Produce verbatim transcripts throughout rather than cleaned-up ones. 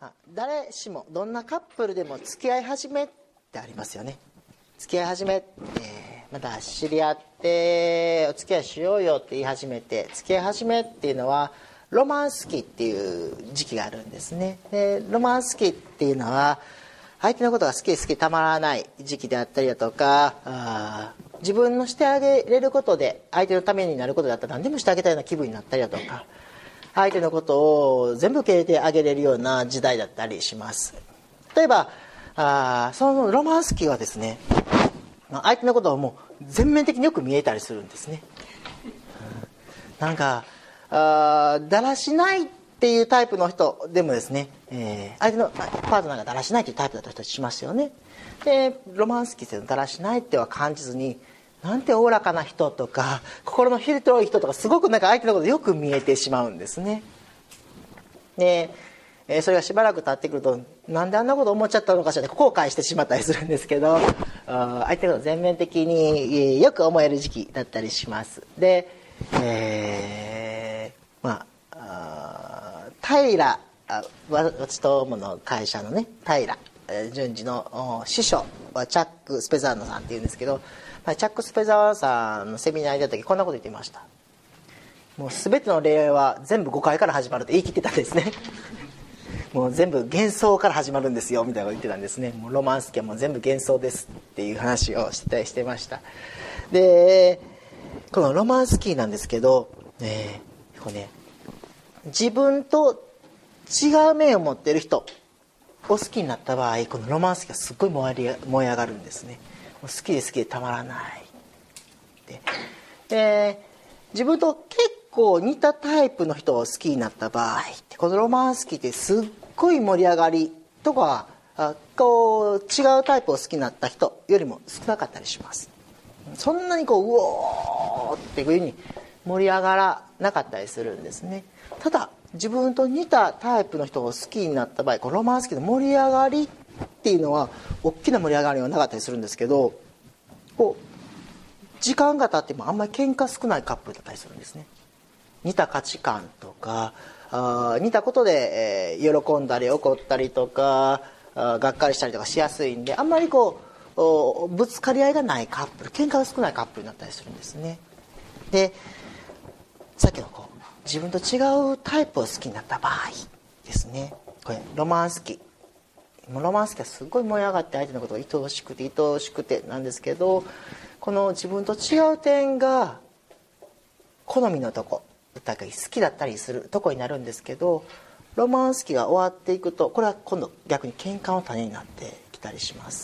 あ、誰しもどんなカップルでも付き合い始めってありますよね。付き合い始め、えー、また知り合ってお付き合いしようよって言い始めて、付き合い始めっていうのはロマンス期っていう時期があるんですね。でロマンス期っていうのは相手のことが好きで好きでたまらない時期であったりだとか、あ自分のしてあげれることで相手のためになることだったら何でもしてあげたような気分になったりだとか、相手のことを全部受け入れてあげれるような時代だったりします。例えばあそのロマンス期はですね、相手のことをもう全面的によく見えたりするんですね。なんかあだらしないっていうタイプの人でもですね、えー、相手のパートナーがだらしないというタイプだったりしますよね。でロマンス期ってだらしないっては感じずに、なんておおらかな人とか心の広い人とか、すごくなんか相手のことをよく見えてしまうんですね。で、えー、それがしばらく経ってくると、なんであんなこと思っちゃったのかしらって後悔してしまったりするんですけど、あ相手のことを全面的によく思える時期だったりします。で、えー、まあ平私どもの会社のね平淳二の師匠はチャック・スペザーノさんっていうんですけど、チャック・スペザーノさんのセミナーに出た時こんなこと言っていました。もう全ての恋愛は全部誤解から始まると言い切ってたんですね。もう全部幻想から始まるんですよみたいなこと言ってたんですね。もうロマンス期はもう全部幻想ですっていう話をしてたりしてました。でこのロマンス期なんですけど、えー、こうね自分と違う面を持っている人を好きになった場合、このロマンス期がすっごい燃え燃え上がるんですね。好きで好きでたまらないで、で自分と結構似たタイプの人を好きになった場合って、このロマンス期ってすっごい盛り上がりとか、こう違うタイプを好きになった人よりも少なかったりします。そんなにこううおーっていう風に盛り上がらなかったりするんですね。ただ自分と似たタイプの人を好きになった場合、このロマンス期の盛り上がりっていうのは大きな盛り上がりはなかったりするんですけど、こう時間が経ってもあんまり喧嘩少ないカップルだったりするんですね。似た価値観とかあ似たことで、えー、喜んだり怒ったりとかあがっかりしたりとかしやすいんで、あんまりこうぶつかり合いがないカップル、喧嘩が少ないカップルになったりするんですね。でさっきのこう自分と違うタイプを好きになった場合ですね、これロマンス期、ロマンス期はすごい燃え上がって相手のことが愛おしくて愛おしくてなんですけど、この自分と違う点が好みのとこだったり好きだったりするとこになるんですけど、ロマンス期が終わっていくとこれは今度逆に喧嘩の種になってきたりします。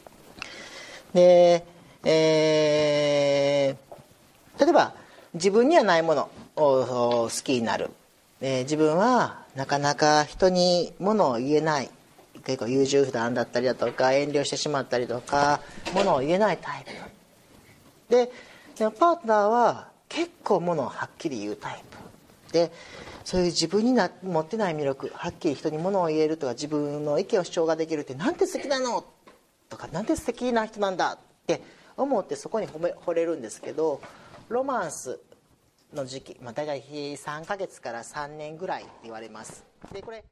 で、えー、例えば自分にはないものを好きになる、えー、自分はなかなか人にものを言えない、結構優柔不断だったりだとか遠慮してしまったりとかものを言えないタイプで、でもパートナーは結構ものをはっきり言うタイプで、そういう自分にな持ってない魅力、はっきり人にものを言えるとか自分の意見を主張ができるって、なんて素敵なのとか、なんて素敵な人なんだって思ってそこに褒め惚れるんですけど、ロマンスの時期、まあ、大体さんかげつからさんねんぐらいって言われます。でこれ